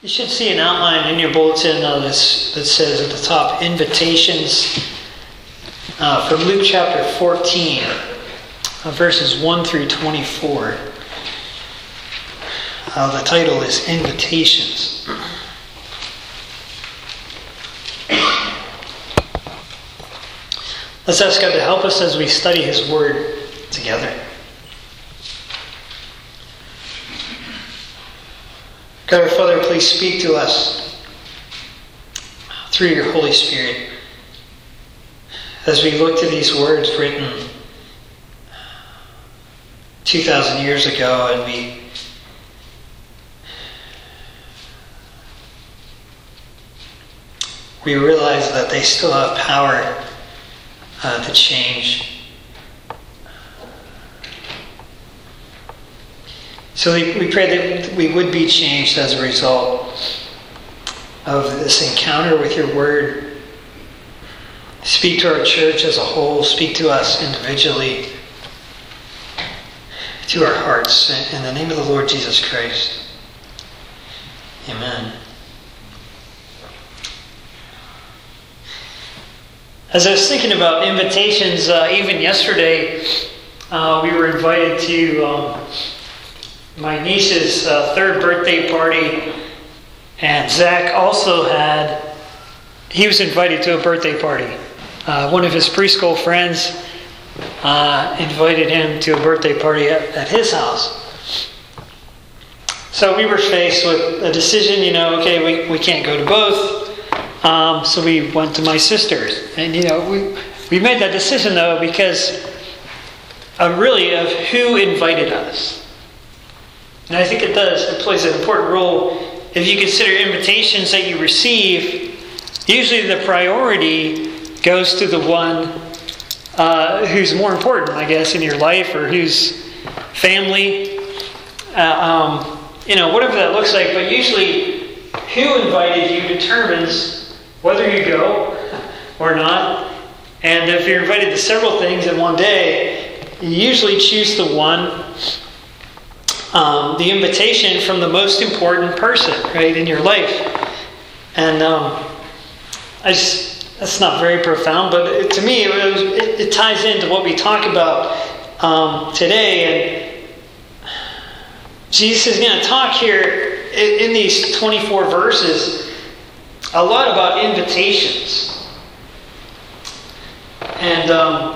You should see an outline in your bulletin that says at the top, invitations from Luke chapter 14, verses 1 through 24. The title is Invitations. Let's ask God to help us as we study His Word together. God our Father, please speak to us through your Holy Spirit as we look to these words written 2,000 years ago, and we realize that they still have power to change. So we pray that we would be changed as a result of this encounter with your word. Speak to our church as a whole. Speak to us individually, to our hearts. In the name of the Lord Jesus Christ. Amen. As I was thinking about invitations, even yesterday, we were invited to my niece's third birthday party, and Zach also he was invited to a birthday party. One of his preschool friends invited him to a birthday party at his house. So we were faced with a decision, okay, we can't go to both. So we went to my sister's. And, we made that decision, though, because really of who invited us. And I think it plays an important role. If you consider invitations that you receive, usually the priority goes to the one who's more important, I guess, in your life, or whose family, whatever that looks like. But usually who invited you determines whether you go or not. And if you're invited to several things in one day, you usually choose the one, the invitation from the most important person, right, in your life. And that's not very profound, but to me it ties into what we talk about today. And Jesus is going to talk here in these 24 verses a lot about invitations. And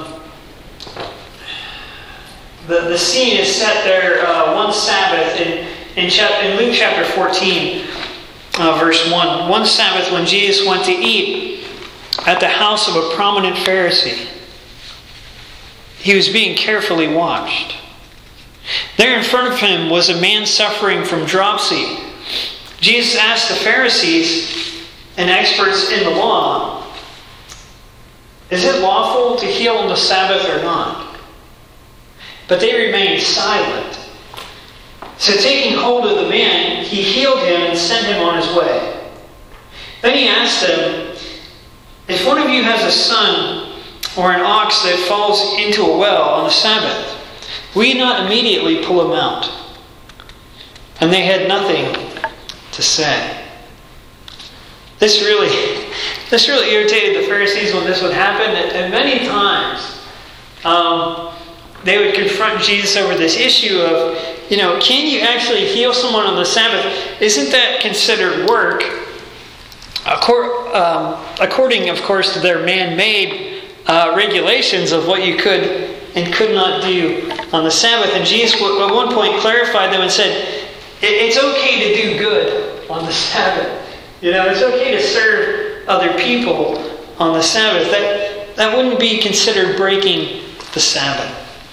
the scene is set there one Sabbath in Luke chapter 14, verse 1. One Sabbath when Jesus went to eat at the house of a prominent Pharisee, he was being carefully watched. There in front of him was a man suffering from dropsy. Jesus asked the Pharisees and experts in the law, "Is it lawful to heal on the Sabbath or not?" But they remained silent. So taking hold of the man, he healed him and sent him on his way. Then he asked them, "If one of you has a son or an ox that falls into a well on the Sabbath, will you not immediately pull him out?" And they had nothing to say. This really irritated the Pharisees when this would happen. And many times they would confront Jesus over this issue of, can you actually heal someone on the Sabbath? Isn't that considered work? According, of course, to their man-made regulations of what you could and could not do on the Sabbath. And Jesus at one point clarified them and said, it's okay to do good on the Sabbath. It's okay to serve other people on the Sabbath. That wouldn't be considered breaking the Sabbath.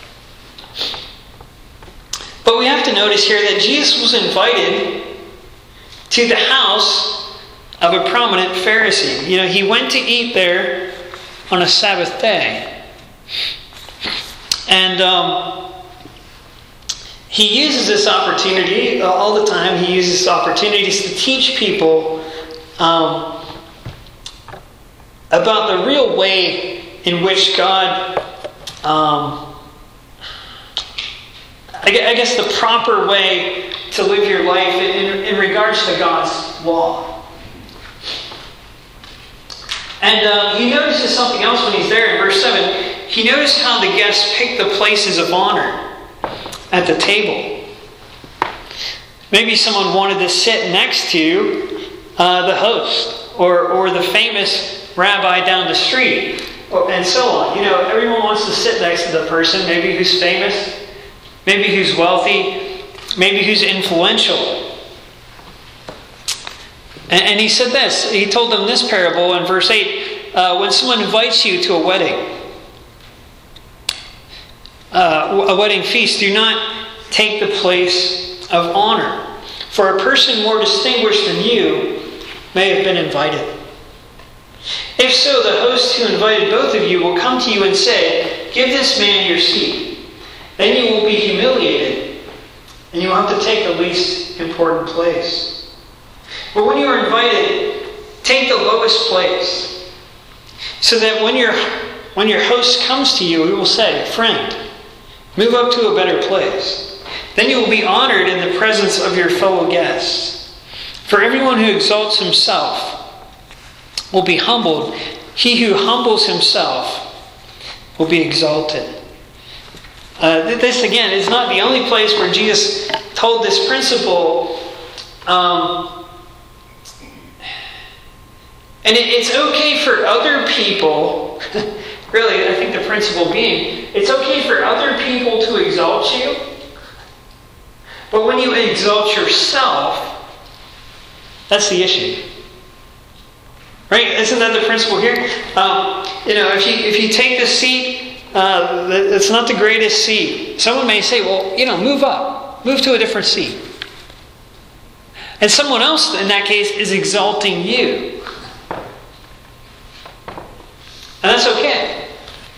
But we have to notice here that Jesus was invited to the house of a prominent Pharisee. He went to eat there on a Sabbath day. And he uses this opportunity all the time. He uses opportunities to teach people about the real way in which God, I guess the proper way to live your life in regards to God's law. And he notices something else when he's there in verse 7. He noticed how the guests picked the places of honor at the table. Maybe someone wanted to sit next to the host or the famous rabbi down the street, and so on. Everyone wants to sit next to the person, maybe who's famous, maybe who's wealthy, maybe who's influential. And he said this. He told them this parable in verse 8. When someone invites you to a wedding feast, do not take the place of honor. For a person more distinguished than you may have been invited. If so, the host who invited both of you will come to you and say, "Give this man your seat." Then you will be humiliated, and you will have to take the least important place. But when you are invited, take the lowest place, so that when your host comes to you, he will say, "Friend, move up to a better place." Then you will be honored in the presence of your fellow guests. For everyone who exalts himself will be humbled. He who humbles himself will be exalted. This, again, is not the only place where Jesus told this principle. And it's okay for other people, really, I think the principle being, it's okay for other people to exalt you. But when you exalt yourself, that's the issue. Right? Isn't that the principle here? If you take the seat, it's not the greatest seat. Someone may say, well, move up. Move to a different seat. And someone else, in that case, is exalting you. And that's okay.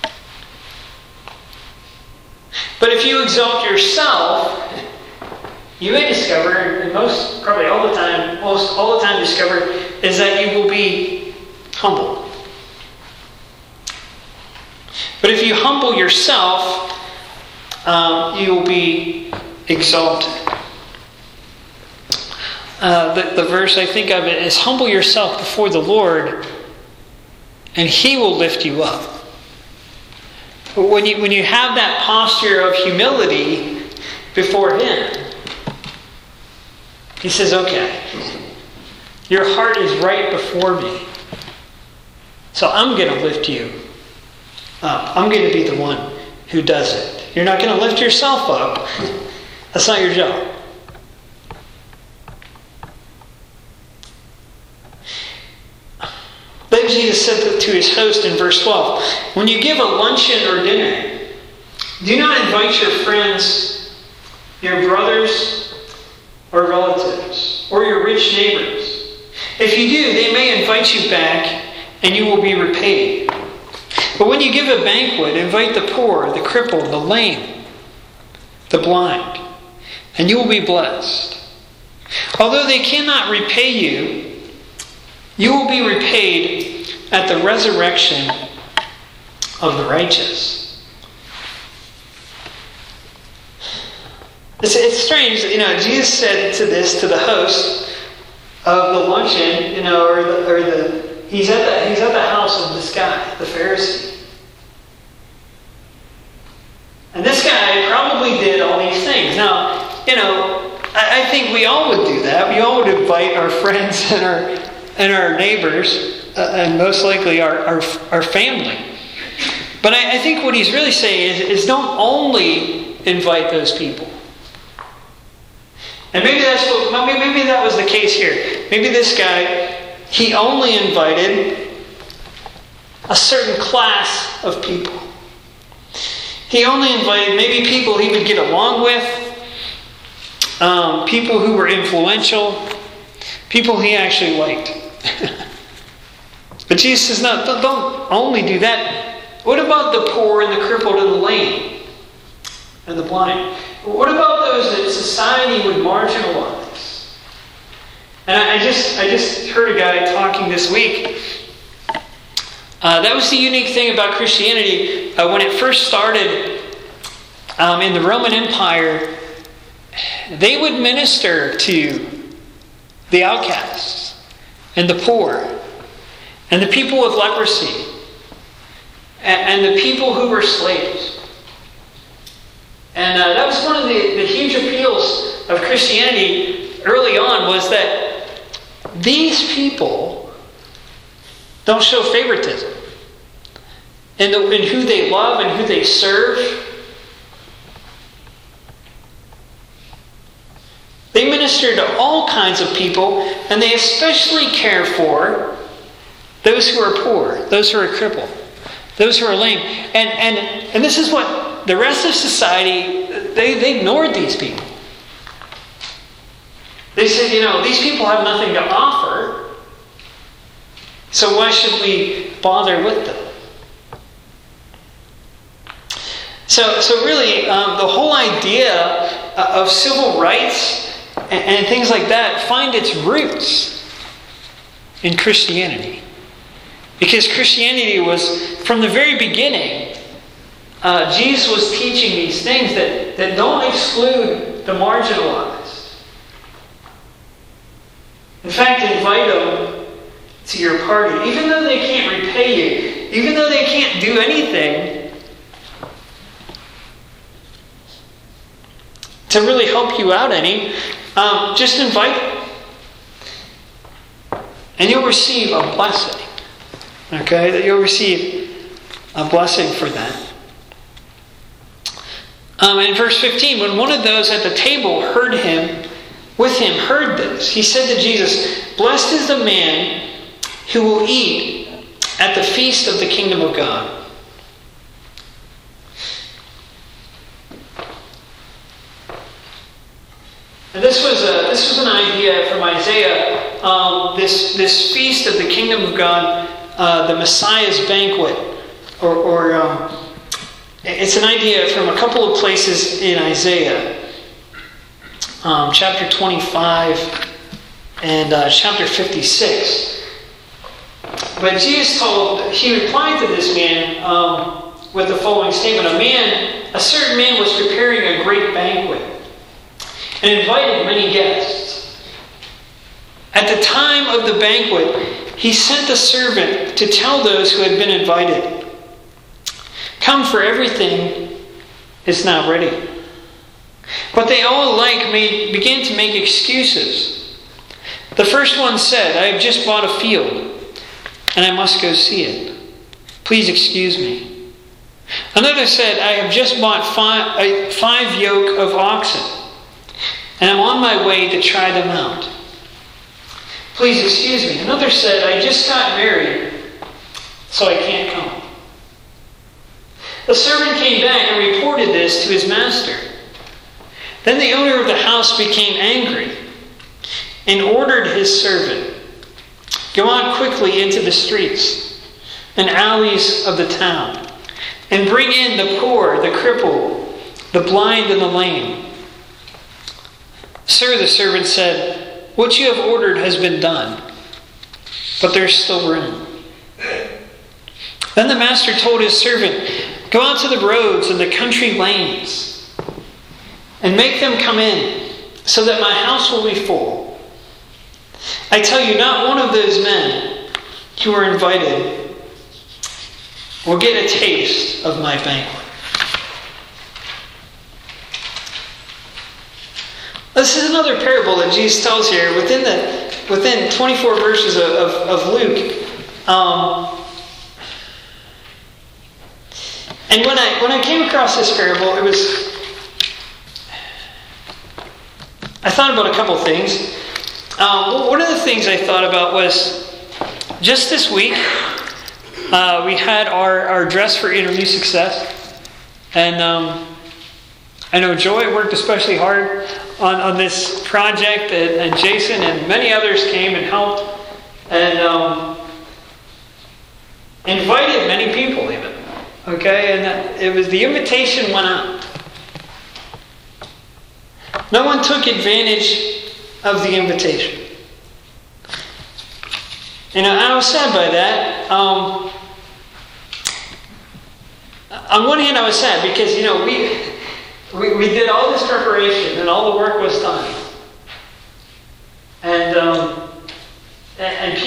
But if you exalt yourself, you may discover, and most all the time discover, is that you will be humble. But if you humble yourself, you will be exalted. The verse I think of it is, humble yourself before the Lord, and He will lift you up. When you have that posture of humility before Him, He says, okay, your heart is right before me. So I'm going to lift you up. I'm going to be the one who does it. You're not going to lift yourself up. That's not your job. Then Jesus said to his host in verse 12, when you give a luncheon or dinner, do not invite your friends, your brothers or relatives, or your rich neighbors. If you do, they may invite you back, and you will be repaid. But when you give a banquet, invite the poor, the crippled, the lame, the blind, and you will be blessed. Although they cannot repay you, you will be repaid at the resurrection of the righteous. It's strange, Jesus said to the host of the luncheon, he's at the house of this guy, the Pharisee. And this guy probably did all these things. Now, I think we all would do that. We all would invite our friends and our neighbors, and most likely our family. But I think what he's really saying is don't only invite those people. And maybe that was the case here. Maybe this guy, he only invited a certain class of people. He only invited maybe people he would get along with, people who were influential, people he actually liked. But Jesus says, no, don't only do that. What about the poor and the crippled and the lame and the blind? What about those that society would marginalize? And I just heard a guy talking this week. That was the unique thing about Christianity. When it first started in the Roman Empire, they would minister to the outcasts, and the poor, and the people with leprosy, and the people who were slaves. And that was one of the huge appeals of Christianity early on, was that these people don't show favoritism in who they love and who they serve. They minister to all kinds of people, and they especially care for those who are poor, those who are crippled, those who are lame. And this is what the rest of society, they ignored these people. They said, these people have nothing to offer, so why should we bother with them? So really, the whole idea of civil rights and things like that find its roots in Christianity. Because Christianity was, from the very beginning, Jesus was teaching these things that don't exclude the marginalized. In fact, invite them to your party. Even though they can't repay you, even though they can't do anything to really help you out any, just invite them. And you'll receive a blessing. Okay? That you'll receive a blessing for that. In verse 15, when one of those at the table heard this, he said to Jesus, "Blessed is the man who will eat at the feast of the kingdom of God." And this was an idea from Isaiah. This feast of the kingdom of God, the Messiah's banquet, or it's an idea from a couple of places in Isaiah, chapter 25 and chapter 56. But Jesus he replied to this man with the following statement: a certain man was preparing a great banquet and invited many guests. At the time of the banquet, he sent a servant to tell those who had been invited, "Come, for everything is now ready." But they all alike began to make excuses. The first one said, "I have just bought a field, and I must go see it. Please excuse me." Another said, "I have just bought five yoke of oxen, and I'm on my way to try them out. Please excuse me." Another said, "I just got married, so I can't come." The servant came back and reported this to his master. Then the owner of the house became angry and ordered his servant, "Go out quickly into the streets and alleys of the town, and bring in the poor, the crippled, the blind, and the lame." "Sir," the servant said, "what you have ordered has been done, but there's still room." Then the master told his servant, "Go out to the roads and the country lanes, and make them come in, so that my house will be full. I tell you, not one of those men who are invited will get a taste of my banquet." This is another parable that Jesus tells here within 24 verses of Luke. And when I came across this parable, I thought about a couple things. One of the things I thought about was, just this week, we had our Dress for Interview Success. And I know Joy worked especially hard on this project, and Jason and many others came and helped, and invited many people even. Okay, and the invitation went out. No one took advantage of the invitation. And I was sad by that. On one hand, I was sad because we did all this preparation and all the work was done, and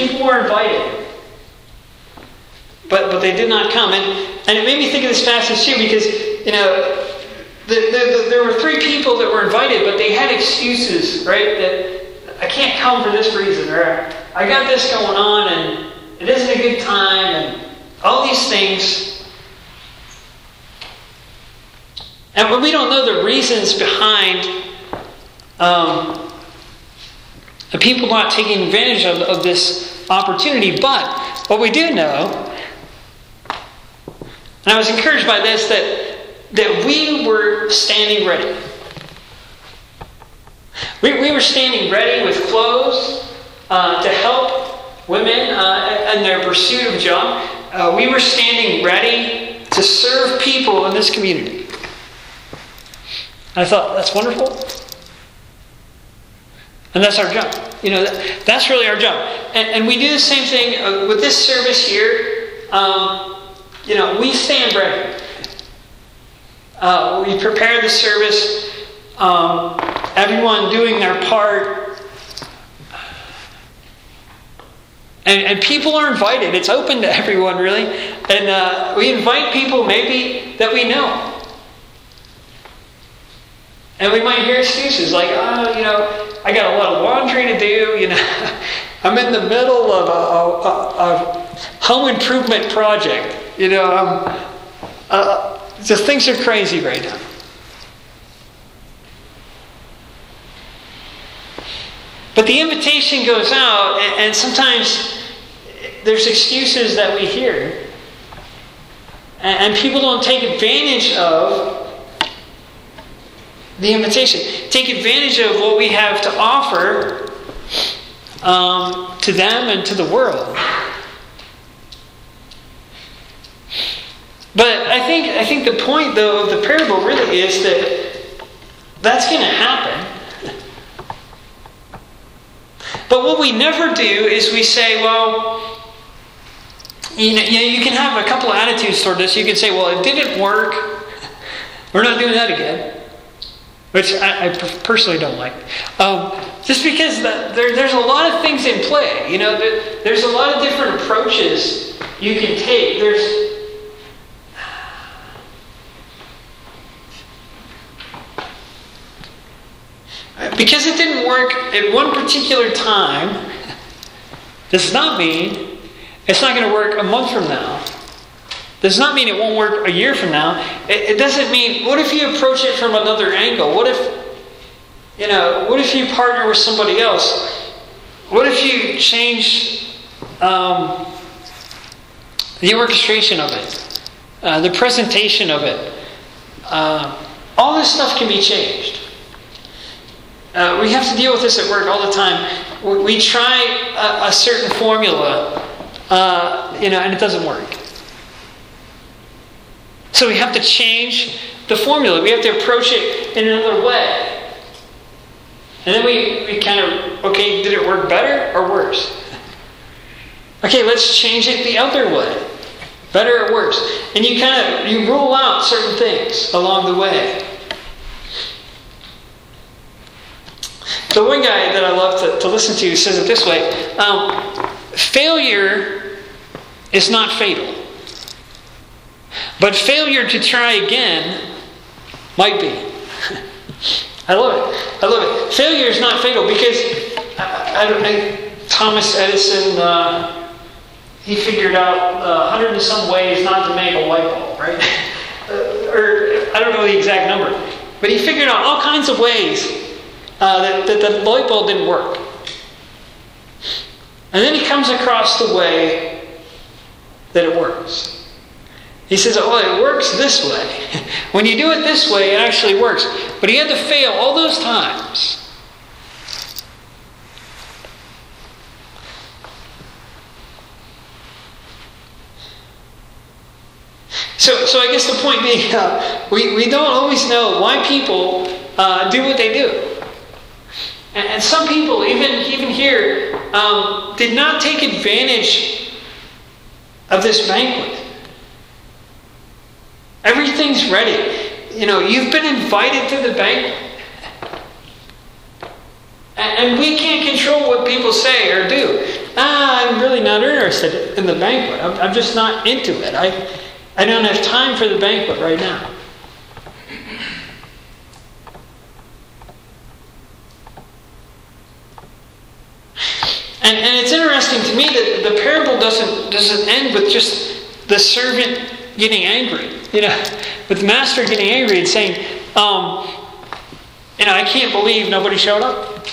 People were invited. But they did not come. And it made me think of this passage too, because, there were 3 people that were invited, but they had excuses, right? That I can't come for this reason, or I got this going on, and it isn't a good time, and all these things. And when we don't know the reasons behind the people not taking advantage of this opportunity, but what we do know, and I was encouraged by this, that we were standing ready. We were standing ready with clothes to help women in their pursuit of a job. We were standing ready to serve people in this community. And I thought, that's wonderful. And that's our job. That's really our job. And we do the same thing with this service here. We stand ready. We prepare the service. Everyone doing their part. And people are invited. It's open to everyone, really. And we invite people maybe that we know. And we might hear excuses like, I got a lot of laundry to do. I'm in the middle of a home improvement project. Just things are crazy right now. But the invitation goes out, and sometimes there's excuses that we hear. And people don't take advantage of the invitation. Take advantage of what we have to offer to them and to the world. But I think the point, though, of the parable really is that that's going to happen. But what we never do is we say, well, you can have a couple of attitudes toward this. You can say, well, it didn't work. We're not doing that again. Which I personally don't like. Just because there's a lot of things in play. There's a lot of different approaches you can take. Because it didn't work at one particular time, does not mean it's not going to work a month from now. Does not mean it won't work a year from now. It doesn't mean, what if you approach it from another angle? What if you partner with somebody else? What if you change the orchestration of it? The presentation of it? All this stuff can be changed. We have to deal with this at work all the time. We try a certain formula, and it doesn't work. So we have to change the formula. We have to approach it in another way. And then we kind of, okay, did it work better or worse? Okay, let's change it the other way. Better or worse? And you rule out certain things along the way. The one guy that I love to listen to says it this way. Failure is not fatal. But failure to try again might be. I love it. Failure is not fatal because Thomas Edison, he figured out 100 and some ways not to make a light bulb, right? Or I don't know the exact number. But he figured out all kinds of ways that the light bulb didn't work. And then he comes across the way that it works. He says, it works this way. When you do it this way, it actually works. But he had to fail all those times. So I guess the point being, we don't always know why people do what they do. And some people, even here, did not take advantage of this banquet. Everything's ready. You've been invited to the banquet. And we can't control what people say or do. I'm really not interested in the banquet. I'm just not into it. I don't have time for the banquet right now. And it's interesting to me that the parable doesn't end with just the servant getting angry. With the master getting angry and saying, I can't believe nobody showed up.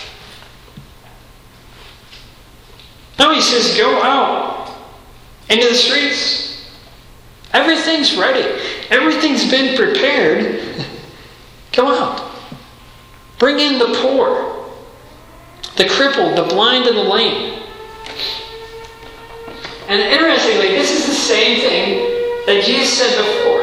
No, he says, go out into the streets. Everything's ready. Everything's been prepared. Go out. Bring in the poor, the crippled, the blind, and the lame. And interestingly, this is the same thing that Jesus said before.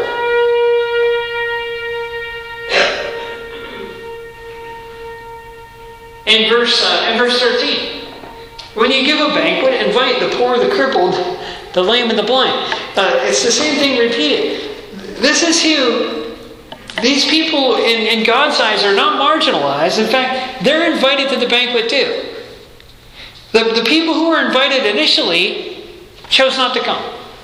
In verse 13. When you give a banquet, invite the poor, the crippled, the lame, and the blind. It's the same thing repeated. This is who these people in God's eyes are not marginalized. In fact, they're invited to the banquet too. The people who were invited initially chose not to come.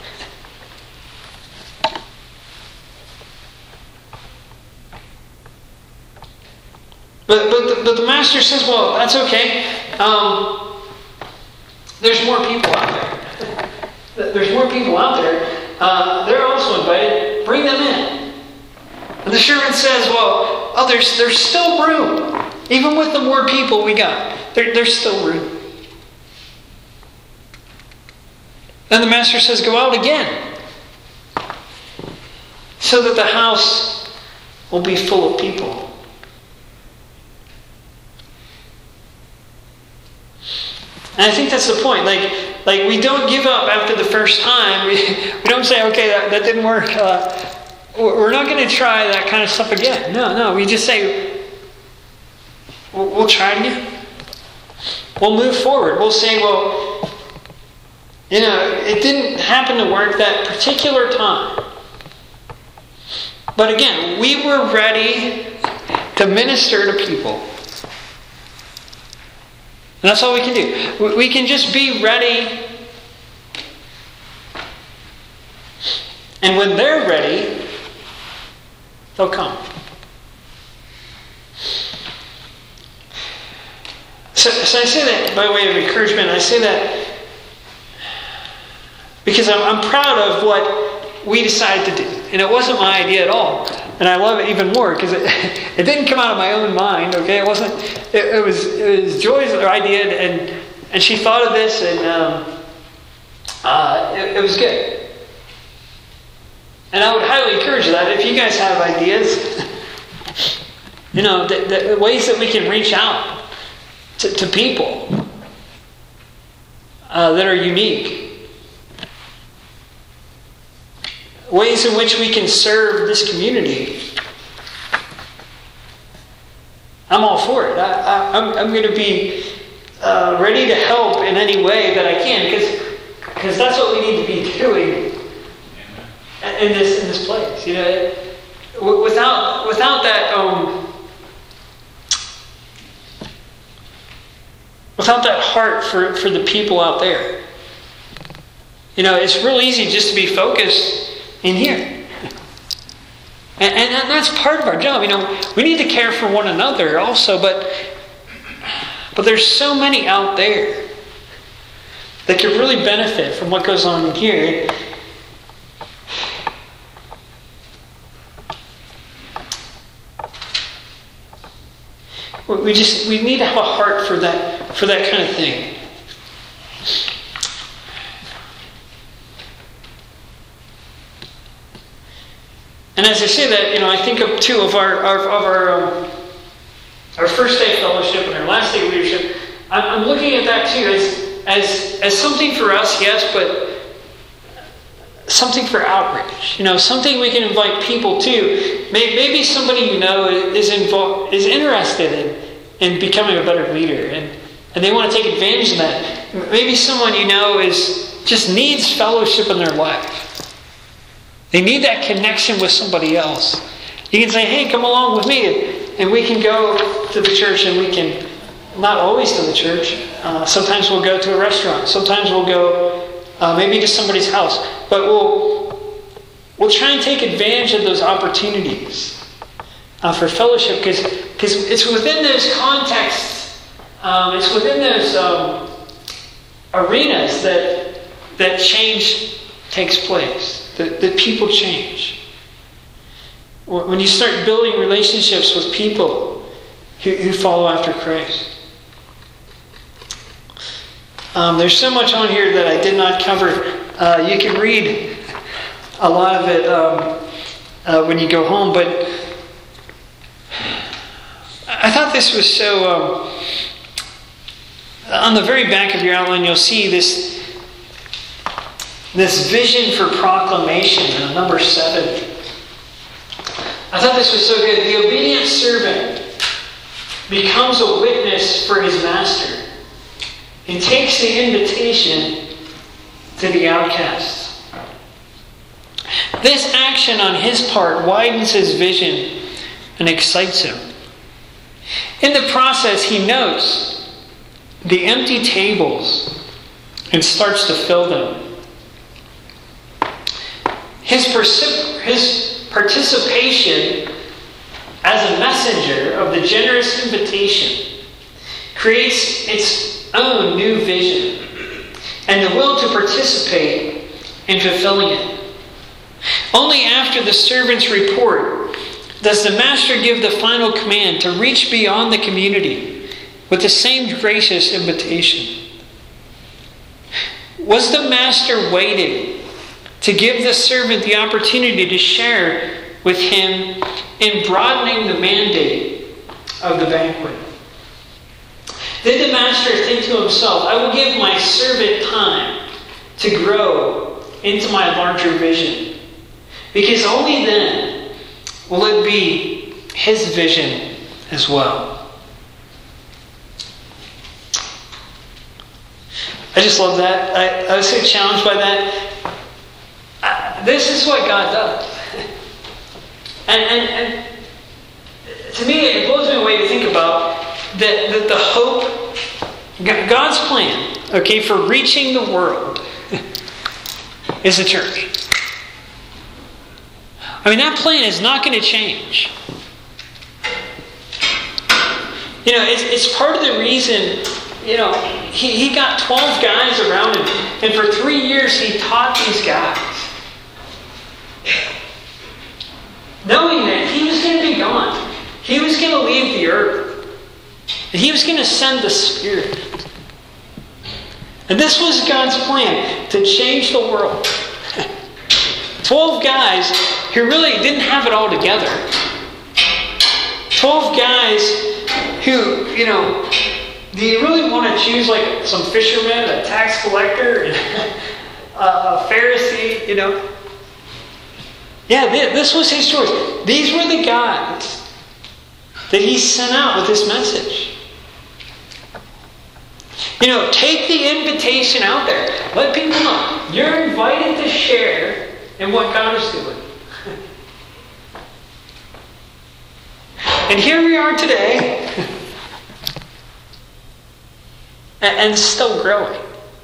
But the master says, well, that's okay. There's more people out there. There's more people out there. They're also invited. Bring them in. And the servant says, well, there's still room. Even with the more people we got, there's still room. And the master says, go out again. So that the house will be full of people. And I think that's the point. Like we don't give up after the first time. We don't say, okay, that didn't work. We're not going to try that kind of stuff again. No. We just say, we'll try it again. We'll move forward. We'll say, well, it didn't happen to work that particular time. But again, we were ready to minister to people. And that's all we can do. We can just be ready. And when they're ready, they'll come. So I say that by way of encouragement. I say that because I'm proud of what we decided to do. And it wasn't my idea at all. And I love it even more because it didn't come out of my own mind. Okay, it wasn't. It was Joy's idea, and she thought of this, and it was good. And I would highly encourage that if you guys have ideas, the ways that we can reach out to people that are unique. Ways in which we can serve this community. I'm all for it. I'm going to be ready to help in any way that I can, because that's what we need to be doing in this place. Without that heart for the people out there, it's real easy just to be focused in here. And that's part of our job. We need to care for one another also, but there's so many out there that could really benefit from what goes on in here. We need to have a heart for that kind of thing. And as I say that, I think of two of our first day fellowship and our last day leadership. I'm looking at that too as something for us, yes, but something for outreach. Something we can invite people to. Maybe somebody is interested in becoming a better leader, and they want to take advantage of that. Maybe someone just needs fellowship in their life. They need that connection with somebody else. You can say, hey, come along with me, and we can go to the church and we can not always to the church. Sometimes we'll go to a restaurant. Sometimes we'll go maybe to somebody's house. But we'll try and take advantage of those opportunities for fellowship, because it's within those contexts, it's within those arenas that change takes place, that people change. When you start building relationships with people who follow after Christ. There's so much on here that I did not cover. You can read a lot of it when you go home, but I thought this was so... on the very back of your outline, you'll see this vision for proclamation, number 7. I thought this was so good. The obedient servant becomes a witness for his master and takes the invitation to the outcasts. This action on his part widens his vision and excites him. In the process, he notes the empty tables and starts to fill them. His participation as a messenger of the generous invitation creates its own new vision and the will to participate in fulfilling it. Only after the servant's report does the master give the final command to reach beyond the community with the same gracious invitation. Was the master waiting to give the servant the opportunity to share with him in broadening the mandate of the banquet? Did the master think to himself, I will give my servant time to grow into my larger vision, because only then will it be his vision as well? I just love that. I was so challenged by that. This is what God does. And to me, it blows me away to think about that the hope, God's plan, okay, for reaching the world is the church. I mean, that plan is not going to change. You know, it's part of the reason, you know, he got 12 guys around him, and for 3 years he taught these guys, knowing that he was going to be gone. He was going to leave the earth. And he was going to send the Spirit. And this was God's plan, to change the world. 12 guys who really didn't have it all together. 12 guys who, you know, do you really want to choose like some fisherman, a tax collector, and a Pharisee, you know? Yeah, this was his choice. These were the guys that he sent out with this message. You know, take the invitation out there. Let people know. You're invited to share in what God is doing. And here we are today. And still growing.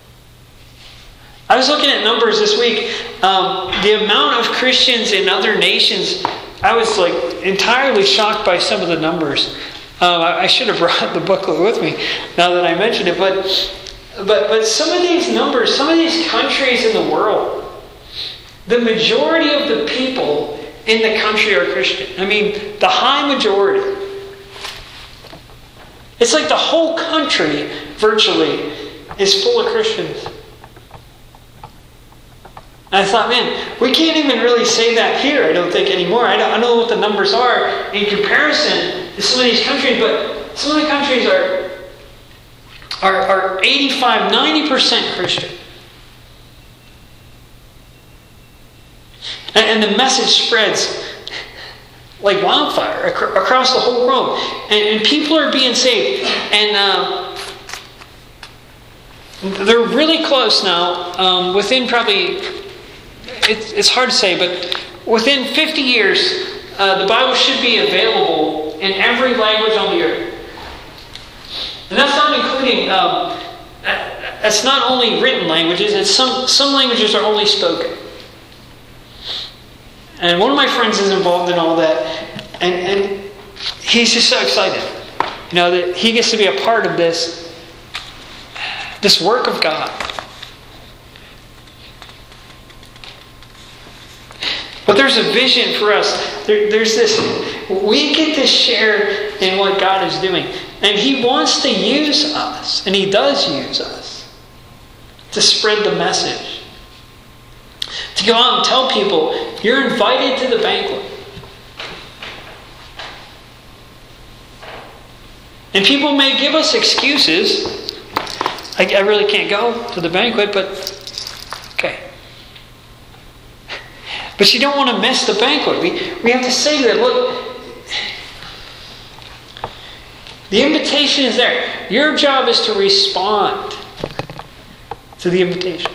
I was looking at numbers this week. The amount of Christians in other nations, I was like entirely shocked by some of the numbers. I should have brought the booklet with me now that I mentioned it. But some of these numbers, some of these countries in the world, the majority of the people in the country are Christian. I mean, the high majority. It's like the whole country, virtually, is full of Christians. And I thought, man, we can't even really say that here, I don't think, anymore. I don't know what the numbers are in comparison to some of these countries, but some of the countries are 85, 90% Christian. And the message spreads like wildfire across the whole world. And people are being saved. And they're really close now, within probably... It's hard to say, but within 50 years, the Bible should be available in every language on the earth. And it's not only written languages. It's some languages are only spoken. And one of my friends is involved in all that, and he's just so excited, that he gets to be a part of this work of God. But there's a vision for us. There's this. We get to share in what God is doing. And He wants to use us. And He does use us. To spread the message. To go out and tell people, you're invited to the banquet. And people may give us excuses. I really can't go to the banquet, but okay. But you don't want to miss the banquet. We have to say to them, look, the invitation is there. Your job is to respond to the invitation.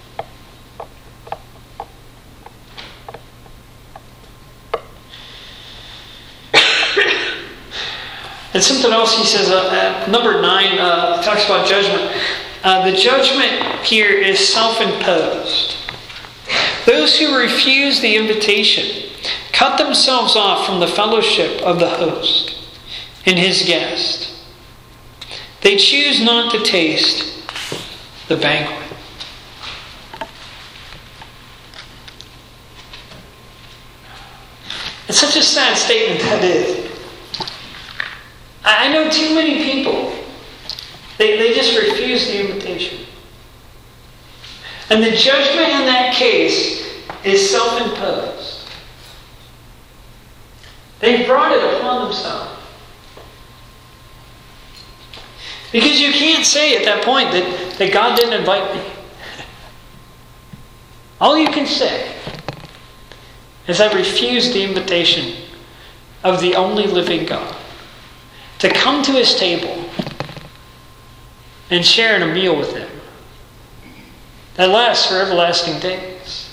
And something else he says, number 9, talks about judgment. The judgment here is self-imposed. Those who refuse the invitation cut themselves off from the fellowship of the host and his guest. They choose not to taste the banquet. It's such a sad statement that is. I know too many people, they just refuse the invitation. And the judgment in that case is self-imposed. They've brought it upon themselves. Because you can't say at that point that God didn't invite me. All you can say is I refused the invitation of the only living God to come to His table and share in a meal with Him that lasts for everlasting days.